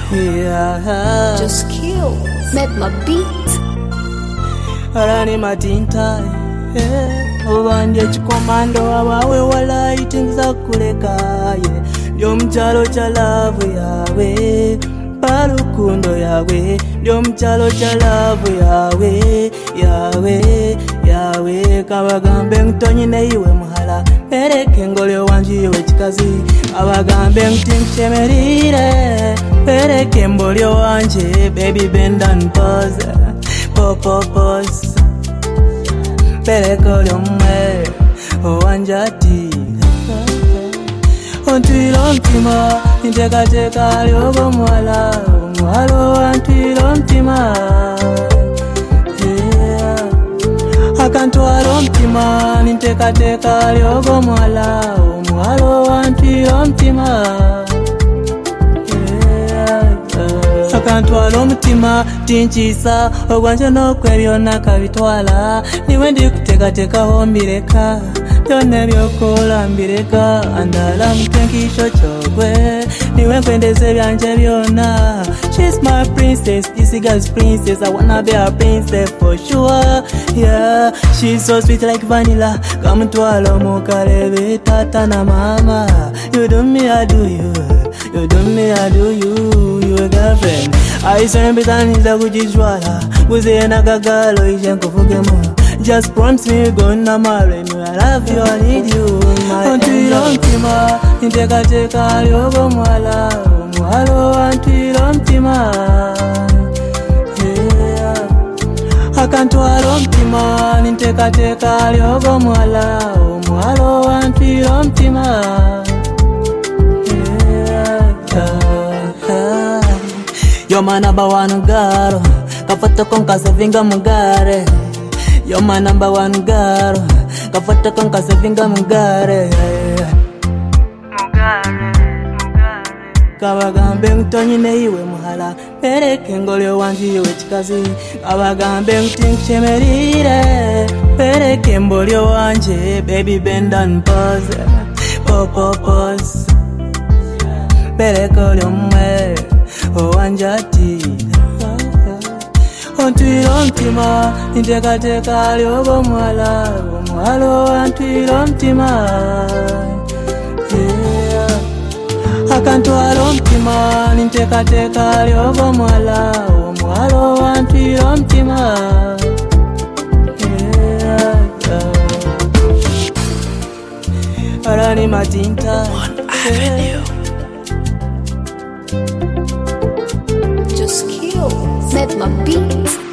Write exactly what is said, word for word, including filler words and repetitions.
Yeah. Just kill. Make my beat. Arani matinta. Yeah. Obanje chikomando abawe wala itinza kuleka. Yeah. Ndio mchalo cha love yawe. Parukundo yawe. Ndio mchalo cha love yawe. Yawe. Yawe. Kabagambe ntonyine iwe muhala. Pereke ngolyo wanji iwe chikazi. Kabagambe ntinchemerire. Pereke mbolyo wanje. Baby bend and pause. Popo pause. Pereke olyo mwe. Owanjati. Ontwilo mtima. Nteka teka lyogo mwala. Mwalo antwilo mtima. Akantwalo mtima, ninteka teka lyogo mwala. Mwalo antwilo mtima. Akantwalo mtima, tinchisa. Ogwanje nokwe byonna kabitwala. Niwe ndi kuteka teka hombireka. Byonna byokola mbireka. Andala mtenkisho chokwe. Niwe kwendeze byanje byonna. She's my princess, this girl's princess. I wanna be a princess for sure. Yeah, she's so sweet like vanilla. Come twalo mukarebe tata na mama. You do me, I do you. You do me, I do you. You a girlfriend. I say bitaniza kujijwala. Guze na gagalo ije nkufugemo. Just promise me gonna marry me. I love you, I need you. Ontwilo mtima, ninteka teka lyogo mwala. Mwalo antwilo mtima. Yeah. Akantwalo mtima, ninteka teka lyogo mwala. Mwalo antwilo mtima. Yeah. You're my number one girl. Kafoto konka sevinga mugare. You're my number one girl. Kafoto konka sevinga mugare. Mugare, mugare. Kabagambe ntonyine iwe muhala. Pereke ngolyo wanji iwe chikazi. Kabagambe ntinchemerire. Pereke mbolyo wanje. Baby bend and pause. Popo pause. Pereke olyo mwe. Owanjati. Ontwilo mtima, ninteka teka lyogo mwala. Mwalo antwilo mtima. Yeah. Akantwalo mtima, ninteka teka lyogo mwala. Mwalo antwilo mtima. Yeah. Arani matinta. One Avenue. Just kill. Make my beat.